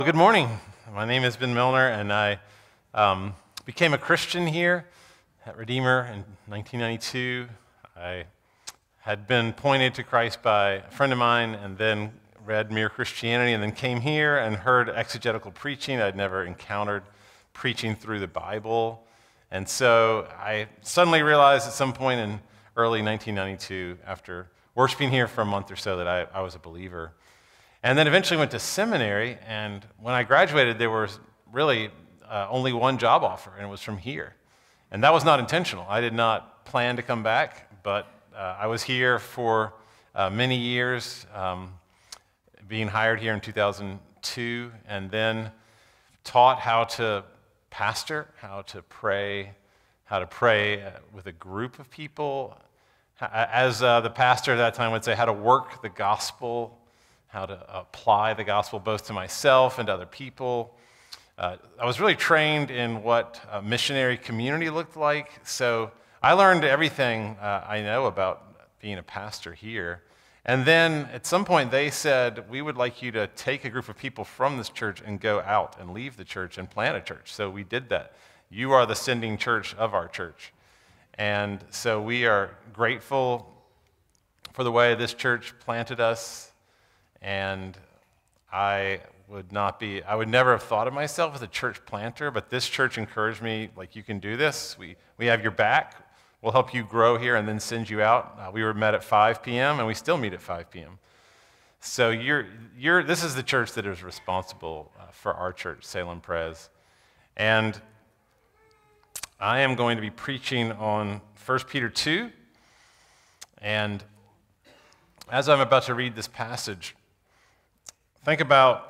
Good morning. My name is Ben Milner, and I became a Christian here at Redeemer in 1992. I had been pointed to Christ by a friend of mine, and then read Mere Christianity, and then came here and heard exegetical preaching. I'd never encountered preaching through the Bible. And so I suddenly realized at some point in early 1992, after worshiping here for a month or so, that I was a believer. And then eventually went to seminary, and when I graduated, there was really only one job offer, and it was from here. And that was not intentional. I did not plan to come back, but I was here for many years, being hired here in 2002, and then taught how to pastor, how to pray with a group of people. As the pastor at that time would say, how to work the gospel, how to apply the gospel both to myself and to other people. I was really trained in what a missionary community looked like, so I learned everything I know about being a pastor here. And then at some point they said, we would like you to take a group of people from this church and go out and leave the church and plant a church. So we did that. You are the sending church of our church. And so we are grateful for the way this church planted us. And I would never have thought of myself as a church planter, but this church encouraged me, like, you can do this. We have your back. We'll help you grow here and then send you out. We were met at 5 p.m., and we still meet at 5 p.m. So this is the church that is responsible for our church, Salem Pres. And I am going to be preaching on 1 Peter 2. And as I'm about to read this passage, think about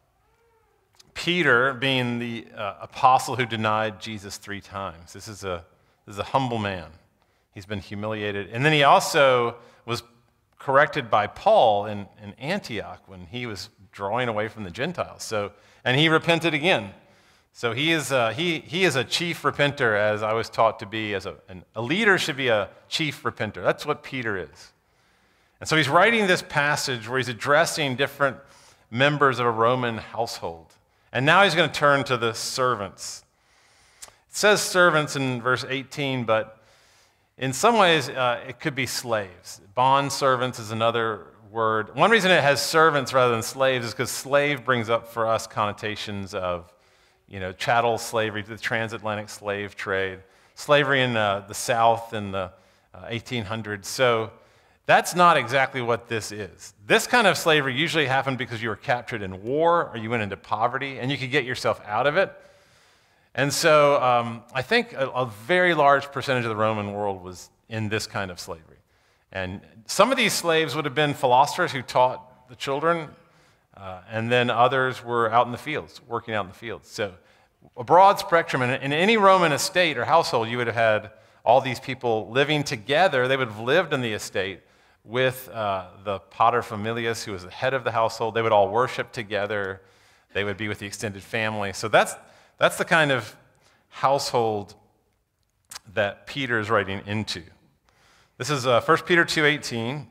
Peter being the apostle who denied Jesus 3 times. This is a humble man. He's been humiliated. And then he also was corrected by Paul in Antioch when he was drawing away from the Gentiles. And he repented again. So he is a chief repenter, as I was taught to be. A leader should be a chief repenter. That's what Peter is. And so he's writing this passage where he's addressing different members of a Roman household. And now he's going to turn to the servants. It says servants in verse 18, but in some ways it could be slaves. Bond servants is another word. One reason it has servants rather than slaves is because slave brings up for us connotations of, chattel slavery, the transatlantic slave trade, slavery in the South in the 1800s. So that's not exactly what this is. This kind of slavery usually happened because you were captured in war or you went into poverty and you could get yourself out of it. And so I think a very large percentage of the Roman world was in this kind of slavery. And some of these slaves would have been philosophers who taught the children, and then others were out in the fields, working out in the fields. So a broad spectrum. And in any Roman estate or household, you would have had all these people living together. They would have lived in the estate with the paterfamilias, who was the head of the household. They would all worship together. They would be with the extended family. So that's the kind of household that Peter is writing into. This is 1 Peter 2:18.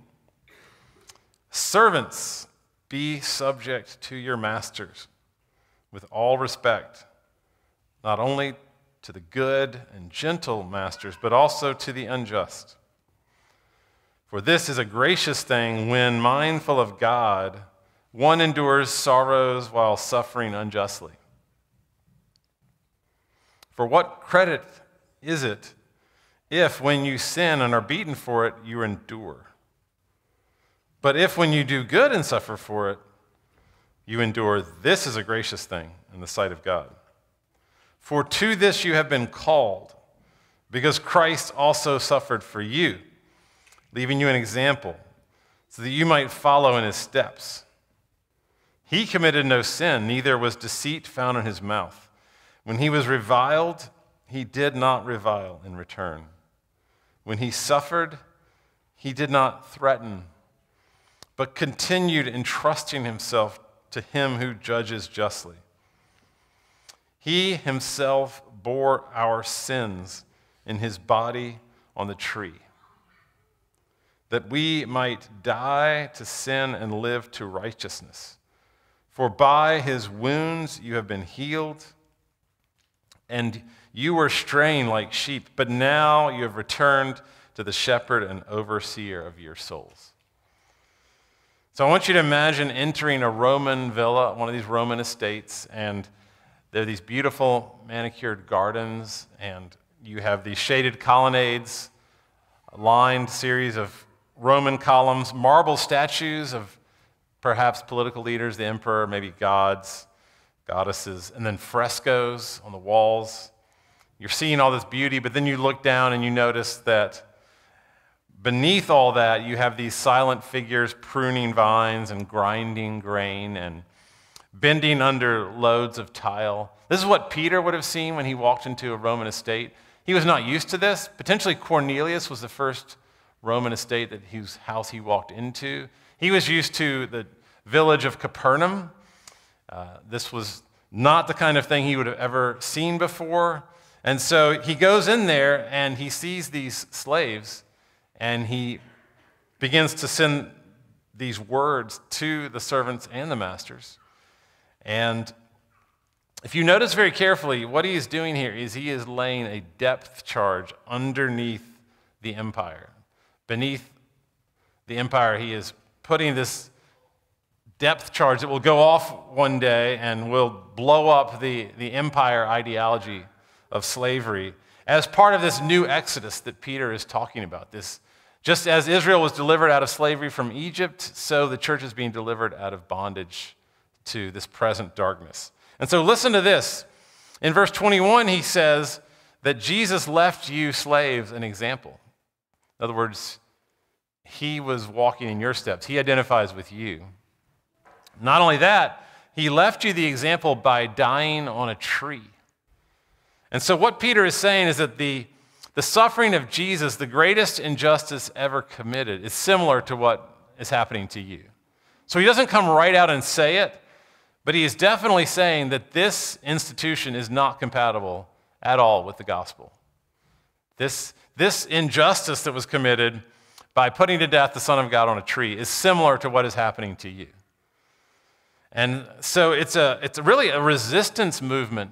Servants, be subject to your masters with all respect, not only to the good and gentle masters, but also to the unjust. For this is a gracious thing when, mindful of God, one endures sorrows while suffering unjustly. For what credit is it if, when you sin and are beaten for it, you endure? But if, when you do good and suffer for it, you endure, this is a gracious thing in the sight of God. For to this you have been called, because Christ also suffered for you, leaving you an example, so that you might follow in his steps. He committed no sin, neither was deceit found in his mouth. When he was reviled, he did not revile in return. When he suffered, he did not threaten, but continued entrusting himself to him who judges justly. He himself bore our sins in his body on the tree, that we might die to sin and live to righteousness. For by his wounds you have been healed, and you were straying like sheep, but now you have returned to the shepherd and overseer of your souls. So I want you to imagine entering a Roman villa, one of these Roman estates, and there are these beautiful manicured gardens, and you have these shaded colonnades, a lined series of Roman columns, marble statues of perhaps political leaders, the emperor, maybe gods, goddesses, and then frescoes on the walls. You're seeing all this beauty, but then you look down and you notice that beneath all that, you have these silent figures pruning vines and grinding grain and bending under loads of tile. This is what Peter would have seen when he walked into a Roman estate. He was not used to this. Potentially Cornelius was the first Roman estate whose house he walked into. He was used to the village of Capernaum. This was not the kind of thing he would have ever seen before. And so he goes in there and he sees these slaves and he begins to send these words to the servants and the masters. And if you notice very carefully, what he is doing here is he is laying a depth charge underneath the empire. Beneath the empire, he is putting this depth charge that will go off one day and will blow up the empire ideology of slavery as part of this new exodus that Peter is talking about. This, just as Israel was delivered out of slavery from Egypt, so the church is being delivered out of bondage to this present darkness. And so listen to this. In verse 21, he says that Jesus left you slaves an example. In other words, he was walking in your steps. He identifies with you. Not only that, he left you the example by dying on a tree. And so what Peter is saying is that the suffering of Jesus, the greatest injustice ever committed, is similar to what is happening to you. So he doesn't come right out and say it, but he is definitely saying that this institution is not compatible at all with the gospel. This injustice that was committed by putting to death the Son of God on a tree is similar to what is happening to you. And so it's really a resistance movement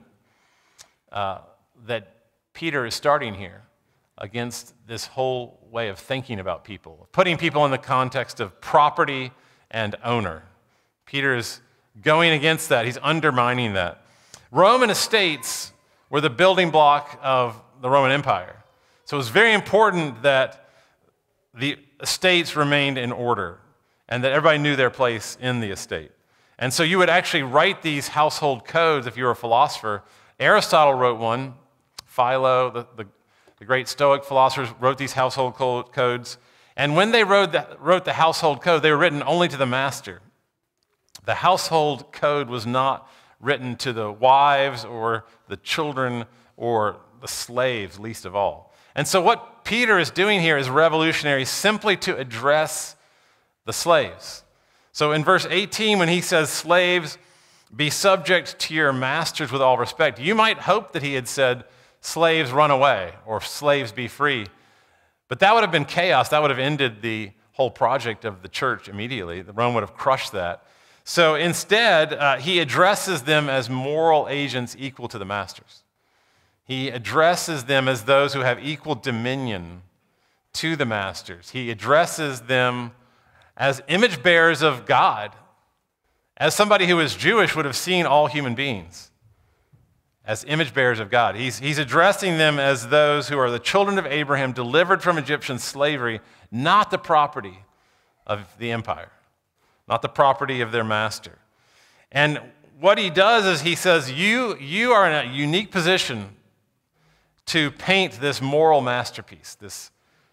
that Peter is starting here against this whole way of thinking about people, putting people in the context of property and owner. Peter is going against that. He's undermining that. Roman estates were the building block of the Roman Empire. So it was very important that the estates remained in order and that everybody knew their place in the estate. And so you would actually write these household codes if you were a philosopher. Aristotle wrote one. Philo, the great Stoic philosophers, wrote these household codes. And when they wrote the household code, they were written only to the master. The household code was not written to the wives or the children or the slaves, least of all. And so what Peter is doing here is revolutionary, simply to address the slaves. So in verse 18, when he says, slaves, be subject to your masters with all respect, you might hope that he had said, slaves, run away, or slaves, be free. But that would have been chaos. That would have ended the whole project of the church immediately. Rome would have crushed that. So instead, he addresses them as moral agents equal to the masters. He addresses them as those who have equal dominion to the masters. He addresses them as image bearers of God, as somebody who is Jewish would have seen all human beings as image bearers of God. He's addressing them as those who are the children of Abraham, delivered from Egyptian slavery, not the property of the empire, not the property of their master. And what he does is he says, you are in a unique position to paint this moral masterpiece, this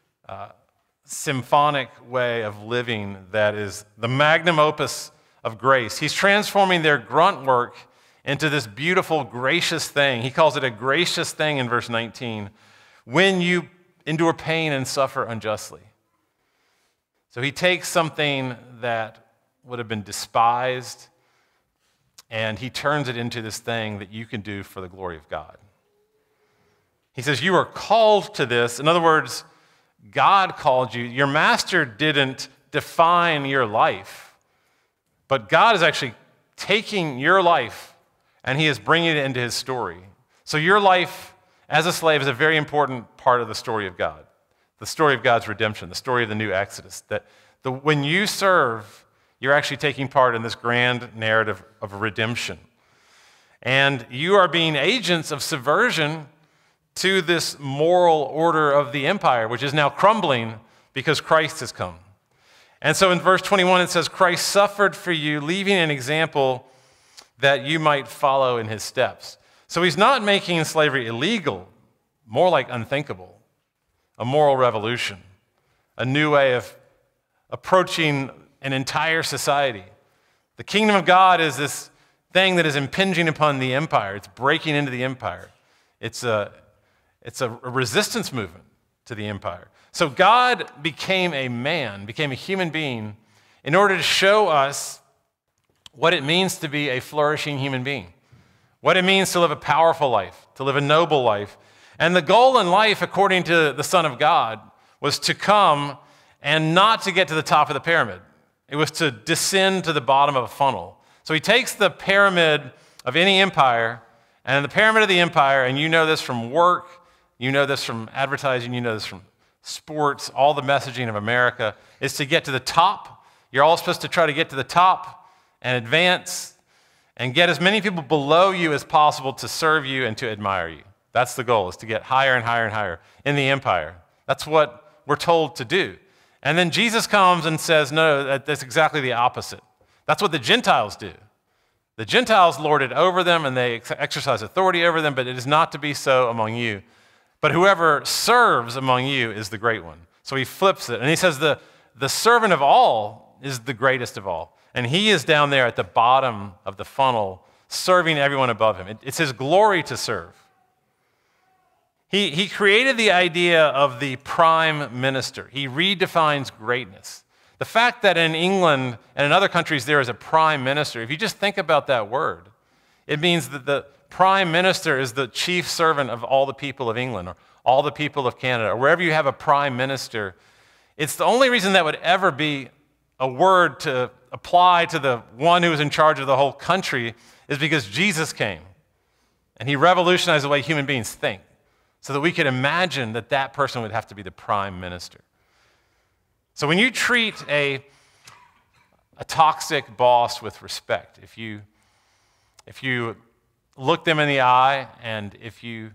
symphonic way of living that is the magnum opus of grace. He's transforming their grunt work into this beautiful, gracious thing. He calls it a gracious thing in verse 19, when you endure pain and suffer unjustly. So he takes something that would have been despised and he turns it into this thing that you can do for the glory of God. He says, you are called to this. In other words, God called you. Your master didn't define your life, but God has actually taking your life and he is bringing it into his story. So your life as a slave is a very important part of the story of God, the story of God's redemption, the story of the new Exodus. When you serve, you're actually taking part in this grand narrative of redemption. And you are being agents of subversion to this moral order of the empire, which is now crumbling because Christ has come. And so in verse 21, it says, Christ suffered for you, leaving an example that you might follow in his steps. So he's not making slavery illegal, more like unthinkable, a moral revolution, a new way of approaching an entire society. The kingdom of God is this thing that is impinging upon the empire. It's breaking into the empire. It's a resistance movement to the empire. So God became a man, became a human being, in order to show us what it means to be a flourishing human being, what it means to live a powerful life, to live a noble life. And the goal in life, according to the Son of God, was to come and not to get to the top of the pyramid. It was to descend to the bottom of a funnel. So he takes the pyramid of any empire, and the pyramid of the empire, and you know this from work, you know this from advertising, you know this from sports, all the messaging of America, is to get to the top. You're all supposed to try to get to the top and advance and get as many people below you as possible to serve you and to admire you. That's the goal, is to get higher and higher and higher in the empire. That's what we're told to do. And then Jesus comes and says, no, that's exactly the opposite. That's what the Gentiles do. The Gentiles lord it over them and they exercise authority over them, but it is not to be so among you. But whoever serves among you is the great one. So he flips it, and he says the servant of all is the greatest of all. And he is down there at the bottom of the funnel, serving everyone above him. It's his glory to serve. He created the idea of the prime minister. He redefines greatness. The fact that in England and in other countries there is a prime minister, if you just think about that word, it means that the prime minister is the chief servant of all the people of England or all the people of Canada, or wherever you have a prime minister. It's the only reason that would ever be a word to apply to the one who is in charge of the whole country is because Jesus came and he revolutionized the way human beings think so that we could imagine that that person would have to be the prime minister. So when you treat a toxic boss with respect, if you look them in the eye and if you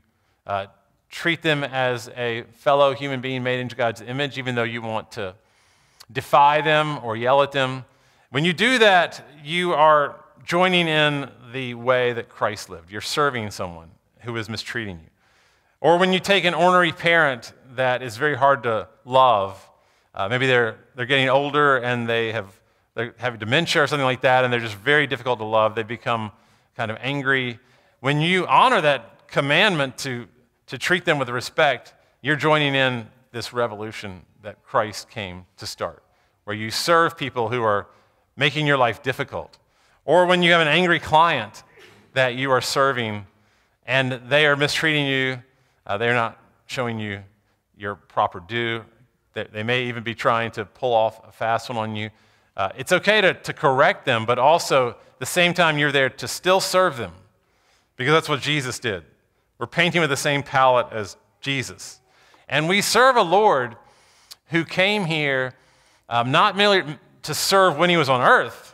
treat them as a fellow human being made into God's image, even though you want to defy them or yell at them, when you do that, you are joining in the way that Christ lived. You're serving someone who is mistreating you. Or when you take an ornery parent that is very hard to love, maybe they're getting older and they have dementia or something like that, and they're just very difficult to love. They become kind of angry. When you honor that commandment to treat them with respect, you're joining in this revolution that Christ came to start, where you serve people who are making your life difficult. Or when you have an angry client that you are serving and they are mistreating you, they're not showing you your proper due. They may even be trying to pull off a fast one on you. It's okay to correct them, but also at the same time you're there to still serve them because that's what Jesus did. We're painting with the same palette as Jesus. And we serve a Lord who came here not merely to serve when he was on earth,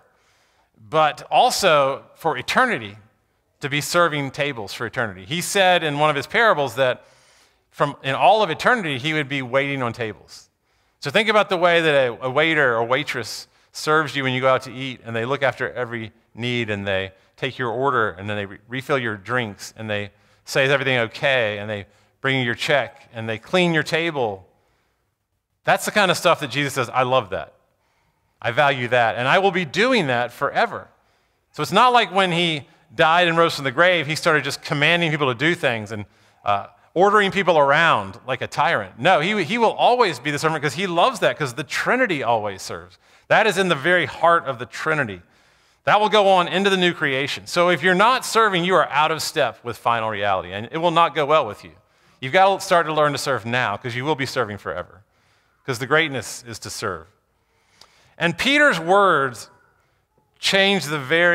but also for eternity, to be serving tables for eternity. He said in one of his parables that in all of eternity, he would be waiting on tables. So think about the way that a waiter or waitress serves you when you go out to eat, and they look after every need, and they take your order, and then they refill your drinks, and they say, is everything okay? And they bring you your check, and they clean your table. That's the kind of stuff that Jesus says, I love that. I value that, and I will be doing that forever. So it's not like when he died and rose from the grave, he started just commanding people to do things and ordering people around like a tyrant. No, he will always be the servant because he loves that, because the Trinity always serves. That is in the very heart of the Trinity. That will go on into the new creation. So if you're not serving, you are out of step with final reality, and it will not go well with you. You've got to start to learn to serve now, because you will be serving forever, because the greatness is to serve. And Peter's words change the very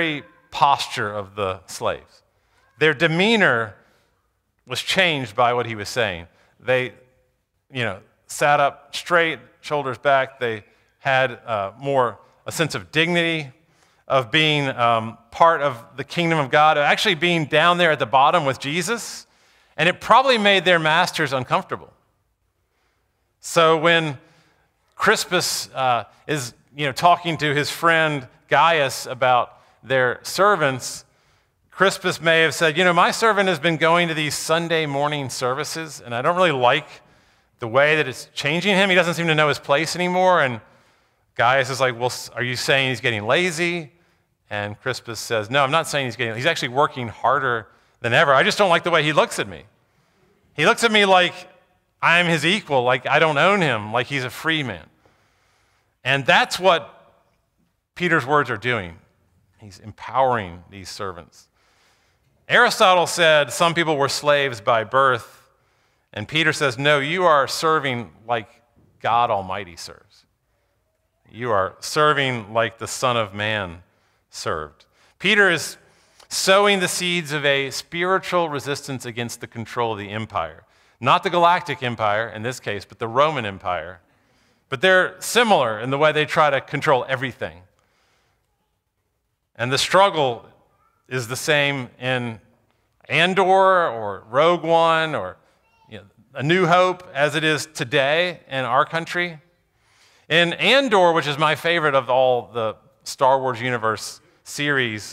posture of the slaves. Their demeanor was changed by what he was saying. They, sat up straight, shoulders back. They had more a sense of dignity, of being part of the kingdom of God, of actually being down there at the bottom with Jesus. And it probably made their masters uncomfortable. So when Crispus is talking to his friend Gaius about their servants, Crispus may have said, my servant has been going to these Sunday morning services, and I don't really like the way that it's changing him. He doesn't seem to know his place anymore. And Gaius is like, well, are you saying he's getting lazy? And Crispus says, no, I'm not saying he's actually working harder than ever. I just don't like the way he looks at me. He looks at me like I'm his equal, like I don't own him, like he's a free man. And that's what Peter's words are doing. He's empowering these servants. Aristotle said some people were slaves by birth, and Peter says, no, you are serving like God Almighty serves. You are serving like the Son of Man served. Peter is sowing the seeds of a spiritual resistance against the control of the empire. Not the Galactic Empire in this case, but the Roman Empire. But they're similar in the way they try to control everything. And the struggle is the same in Andor or Rogue One or A New Hope as it is today in our country. In Andor, which is my favorite of all the Star Wars universe series,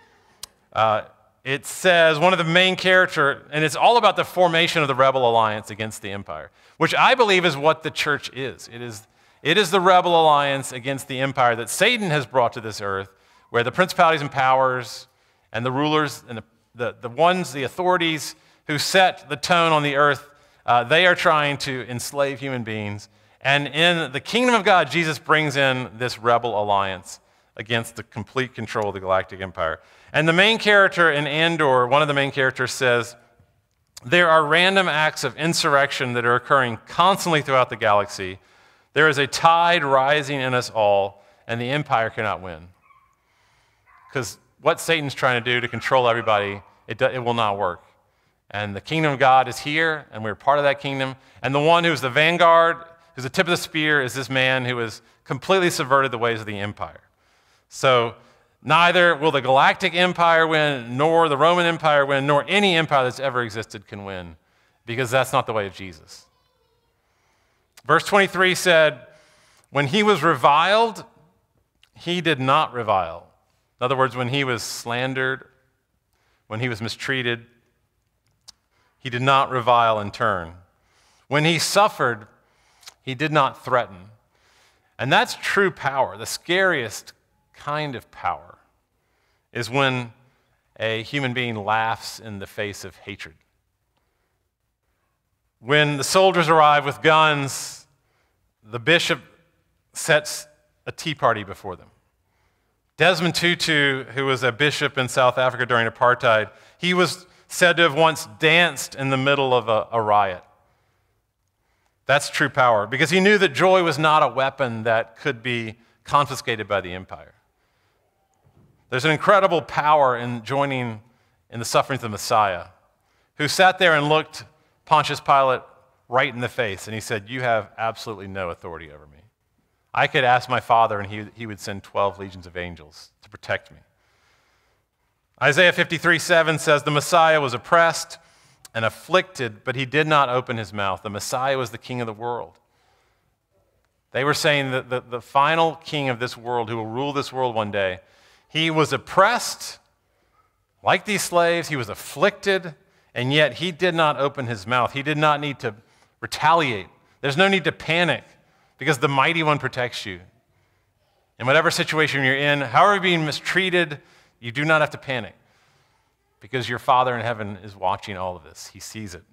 it says one of the main characters, and it's all about the formation of the rebel alliance against the empire, which I believe is what the church is. It is the rebel alliance against the empire that Satan has brought to this earth, where the principalities and powers and the rulers and the authorities who set the tone on the earth, they are trying to enslave human beings. And in the kingdom of God, Jesus brings in this rebel alliance against the complete control of the Galactic Empire. And the main character in Andor, one of the main characters says, there are random acts of insurrection that are occurring constantly throughout the galaxy. There is a tide rising in us all, and the empire cannot win. Because what Satan's trying to do to control everybody, it will not work. And the kingdom of God is here, and we're part of that kingdom. And the one who's the vanguard, who's the tip of the spear, is this man who has completely subverted the ways of the empire. So neither will the Galactic Empire win, nor the Roman Empire win, nor any empire that's ever existed can win, because that's not the way of Jesus. Verse 23 said, when he was reviled, he did not revile. In other words, when he was slandered, when he was mistreated, he did not revile in turn. When he suffered, he did not threaten. And that's true power. The scariest kind of power is when a human being laughs in the face of hatred. When the soldiers arrive with guns, the bishop sets a tea party before them. Desmond Tutu, who was a bishop in South Africa during apartheid, he was said to have once danced in the middle of a riot. That's true power, because he knew that joy was not a weapon that could be confiscated by the empire. There's an incredible power in joining in the sufferings of the Messiah, who sat there and looked Pontius Pilate right in the face, and he said, you have absolutely no authority over me. I could ask my Father, and he would send 12 legions of angels to protect me. Isaiah 53:7 says, the Messiah was oppressed and afflicted, but he did not open his mouth. The Messiah was the king of the world. They were saying that the final king of this world, who will rule this world one day, he was oppressed like these slaves. He was afflicted, and yet he did not open his mouth. He did not need to retaliate. There's no need to panic, because the mighty one protects you. In whatever situation you're in, however you're being mistreated, you do not have to panic, because your Father in heaven is watching all of this. He sees it.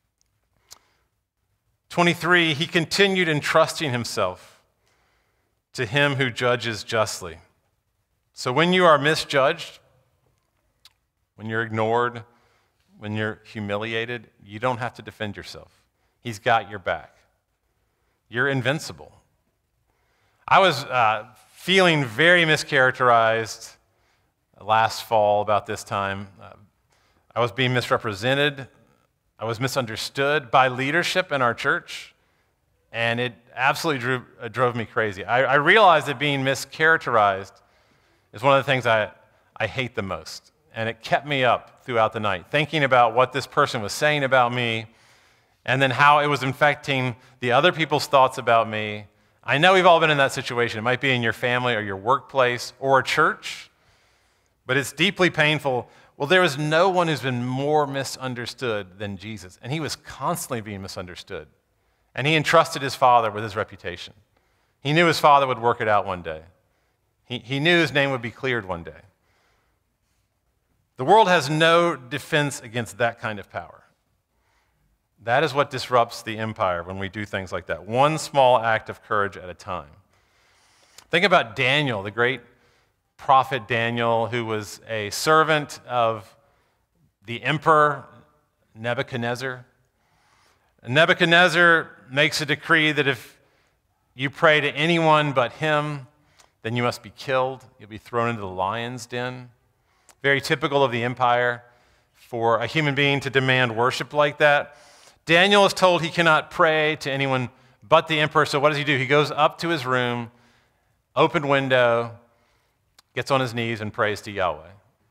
23, he continued entrusting himself to him who judges justly. So when you are misjudged, when you're ignored, when you're humiliated, you don't have to defend yourself. He's got your back. You're invincible. I was feeling very mischaracterized last fall about this time. I was being misrepresented. I was misunderstood by leadership in our church, and it absolutely drove me crazy. I realized that being mischaracterized is one of the things I hate the most, and it kept me up throughout the night, thinking about what this person was saying about me, and then how it was infecting the other people's thoughts about me. I know we've all been in that situation. It might be in your family or your workplace or a church, but it's deeply painful. Well, there is no one who's been more misunderstood than Jesus, and he was constantly being misunderstood. And he entrusted his Father with his reputation. He knew his Father would work it out one day. He knew his name would be cleared one day. The world has no defense against that kind of power. That is what disrupts the empire when we do things like that. One small act of courage at a time. Think about Daniel, the great prophet Daniel, who was a servant of the emperor Nebuchadnezzar. Nebuchadnezzar makes a decree that if you pray to anyone but him, then you must be killed. You'll be thrown into the lion's den. Very typical of the empire for a human being to demand worship like that. Daniel is told he cannot pray to anyone but the emperor, so what does he do? He goes up to his room, open window, gets on his knees and prays to Yahweh.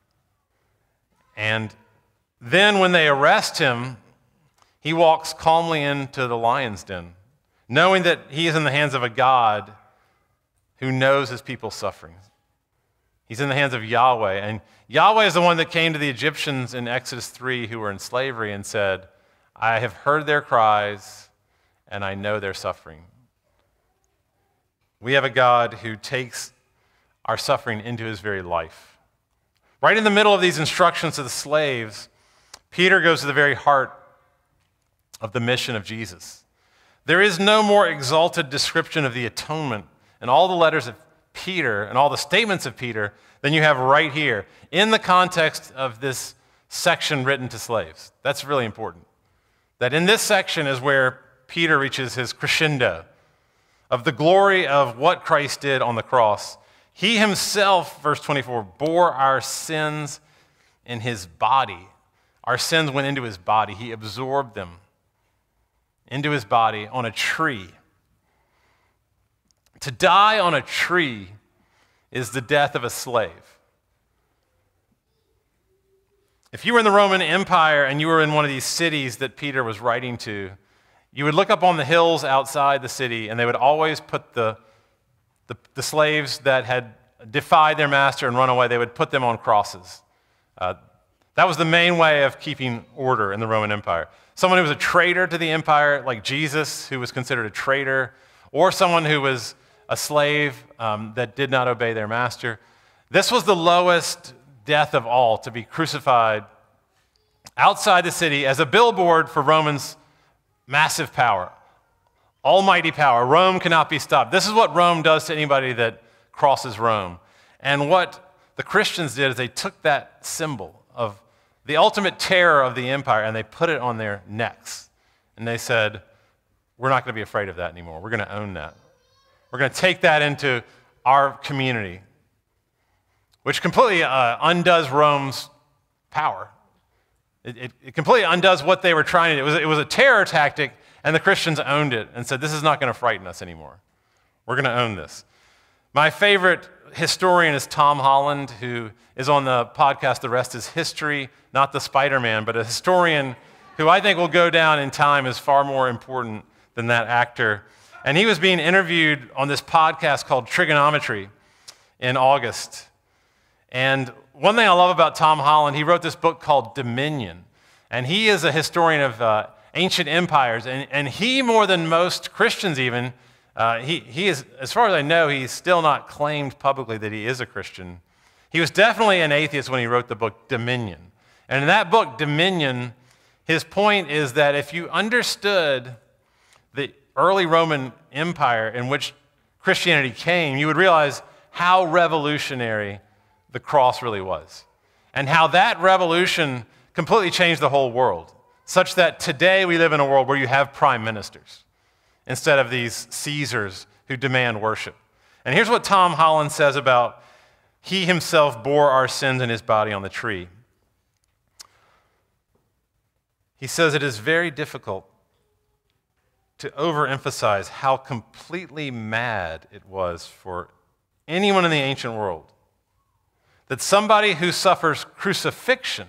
And then when they arrest him, he walks calmly into the lion's den, knowing that he is in the hands of a God who knows his people's sufferings. He's in the hands of Yahweh, and Yahweh is the one that came to the Egyptians in Exodus 3 who were in slavery and said, I have heard their cries, and I know their suffering. We have a God who takes our suffering into his very life. Right in the middle of these instructions to the slaves, Peter goes to the very heart of the mission of Jesus. There is no more exalted description of the atonement in all the letters of Peter and all the statements of Peter than you have right here in the context of this section written to slaves. That's really important. That in this section is where Peter reaches his crescendo of the glory of what Christ did on the cross. He himself, verse 24, bore our sins in his body. Our sins went into his body. He absorbed them into his body on a tree. To die on a tree is the death of a slave. If you were in the Roman Empire and you were in one of these cities that Peter was writing to, you would look up on the hills outside the city, and they would always put the slaves that had defied their master and run away, they would put them on crosses. That was the main way of keeping order in the Roman Empire. Someone who was a traitor to the empire, like Jesus, who was considered a traitor, or someone who was a slave that did not obey their master. This was the lowest death of all, to be crucified outside the city as a billboard for Rome's massive power, almighty power. Rome cannot be stopped. This is what Rome does to anybody that crosses Rome. And what the Christians did is they took that symbol of the ultimate terror of the empire and they put it on their necks. And they said, we're not going to be afraid of that anymore. We're going to own that. We're going to take that into our community, which completely undoes Rome's power. It completely undoes what they were trying to do. It was a terror tactic, and the Christians owned it and said, this is not going to frighten us anymore. We're going to own this. My favorite historian is Tom Holland, who is on the podcast The Rest is History, not the Spider-Man, but a historian who I think will go down in time as far more important than that actor. And he was being interviewed on this podcast called Trigonometry in August. And one thing I love about Tom Holland, he wrote this book called Dominion. And he is a historian of ancient empires. And he, more than most Christians even, he is, as far as I know, he's still not claimed publicly that he is a Christian. He was definitely an atheist when he wrote the book Dominion. And in that book, Dominion, his point is that if you understood the early Roman Empire in which Christianity came, you would realize how revolutionary the cross really was, and how that revolution completely changed the whole world, such that today we live in a world where you have prime ministers instead of these Caesars who demand worship. And here's what Tom Holland says about He himself bore our sins in his body on the tree. He says it is very difficult to overemphasize how completely mad it was for anyone in the ancient world that somebody who suffers crucifixion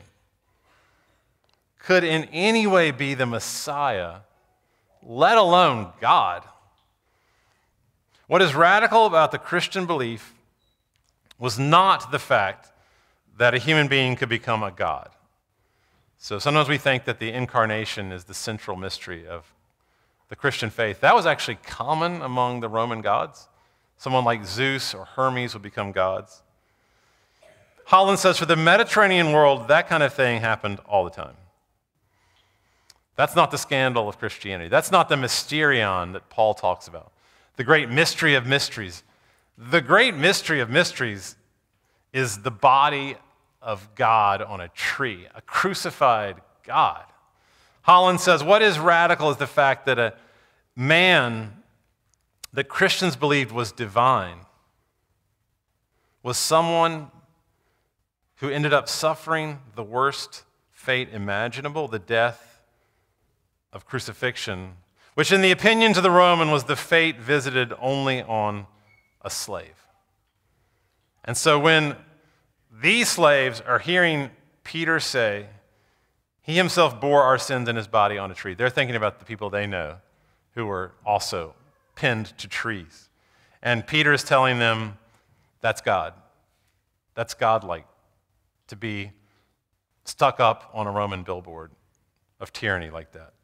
could in any way be the Messiah, let alone God. What is radical about the Christian belief was not the fact that a human being could become a God. So sometimes we think that the incarnation is the central mystery of the Christian faith. That was actually common among the Roman gods. Someone like Zeus or Hermes would become gods. Holland says for the Mediterranean world, that kind of thing happened all the time. That's not the scandal of Christianity. That's not the mysterion that Paul talks about. The great mystery of mysteries. The great mystery of mysteries is the body of God on a tree, a crucified God. Holland says what is radical is the fact that a man that Christians believed was divine was someone who ended up suffering the worst fate imaginable, the death of crucifixion, which in the opinions of the Roman was the fate visited only on a slave. And so when these slaves are hearing Peter say, he himself bore our sins in his body on a tree, they're thinking about the people they know who were also pinned to trees. And Peter is telling them, that's God. That's godlike to be stuck up on a Roman billboard of tyranny like that.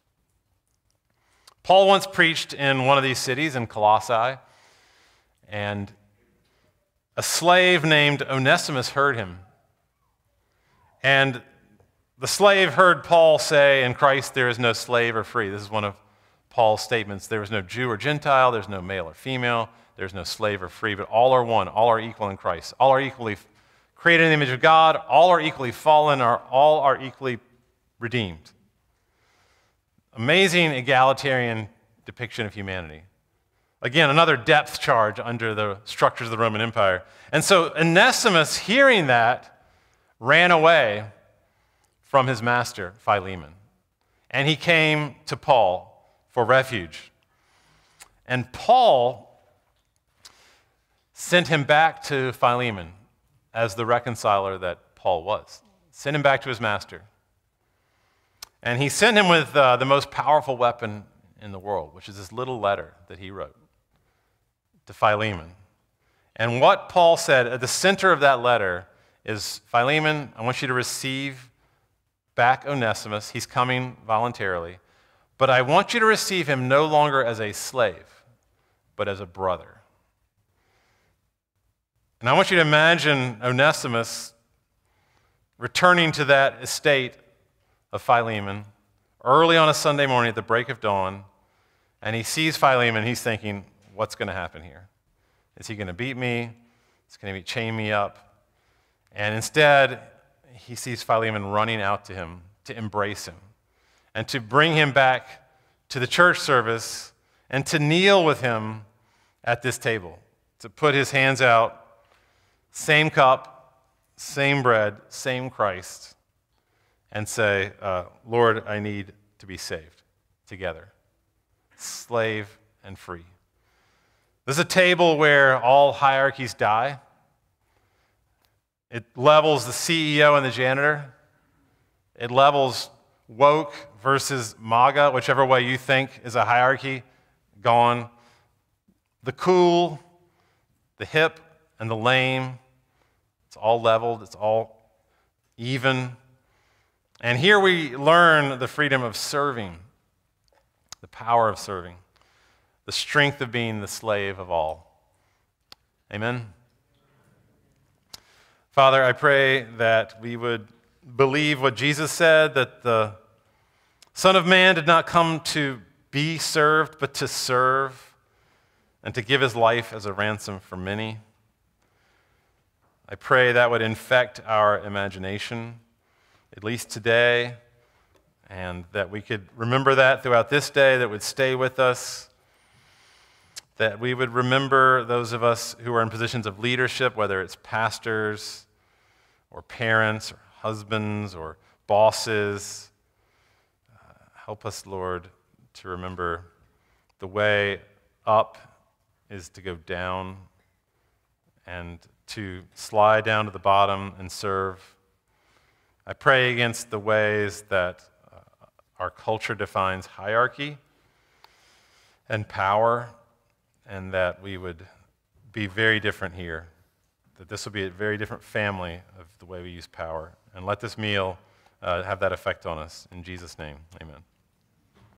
Paul once preached in one of these cities in Colossae, and a slave named Onesimus heard him. And the slave heard Paul say, in Christ there is no slave or free. This is one of Paul's statements. There is no Jew or Gentile, there's no male or female, there's no slave or free, but all are one, all are equal in Christ. All are equally created in the image of God, all are equally fallen, all are equally redeemed. Amazing egalitarian depiction of humanity. Again, another depth charge under the structures of the Roman Empire. And so Onesimus, hearing that, ran away from his master, Philemon. And he came to Paul for refuge. And Paul sent him back to Philemon as the reconciler that Paul was. Sent him back to his master. And he sent him with the most powerful weapon in the world, which is this little letter that he wrote to Philemon. And what Paul said at the center of that letter is, Philemon, I want you to receive back Onesimus. He's coming voluntarily. But I want you to receive him no longer as a slave, but as a brother. And I want you to imagine Onesimus returning to that estate of Philemon early on a Sunday morning at the break of dawn, and he sees Philemon, he's thinking, what's going to happen here? Is he going to beat me? Is he going to chain me up? And instead, he sees Philemon running out to him to embrace him and to bring him back to the church service and to kneel with him at this table, to put his hands out, same cup, same bread, same Christ, and say, Lord, I need to be saved together, slave and free. This is a table where all hierarchies die. It levels the CEO and the janitor. It levels woke versus MAGA, whichever way you think is a hierarchy, gone. The cool, the hip, and the lame, it's all leveled, it's all even. And here we learn the freedom of serving, the power of serving, the strength of being the slave of all. Amen? Father, I pray that we would believe what Jesus said, that the Son of Man did not come to be served, but to serve and to give his life as a ransom for many. I pray that would infect our imagination, at least today, and that we could remember that throughout this day, that would stay with us. that we would remember those of us who are in positions of leadership, whether it's pastors or parents or husbands or bosses. Help us, Lord, to remember the way up is to go down and to slide down to the bottom and serve. I pray against the ways that our culture defines hierarchy and power, and that we would be very different here, that this will be a very different family of the way we use power. And let this meal have that effect on us. In Jesus' name, amen.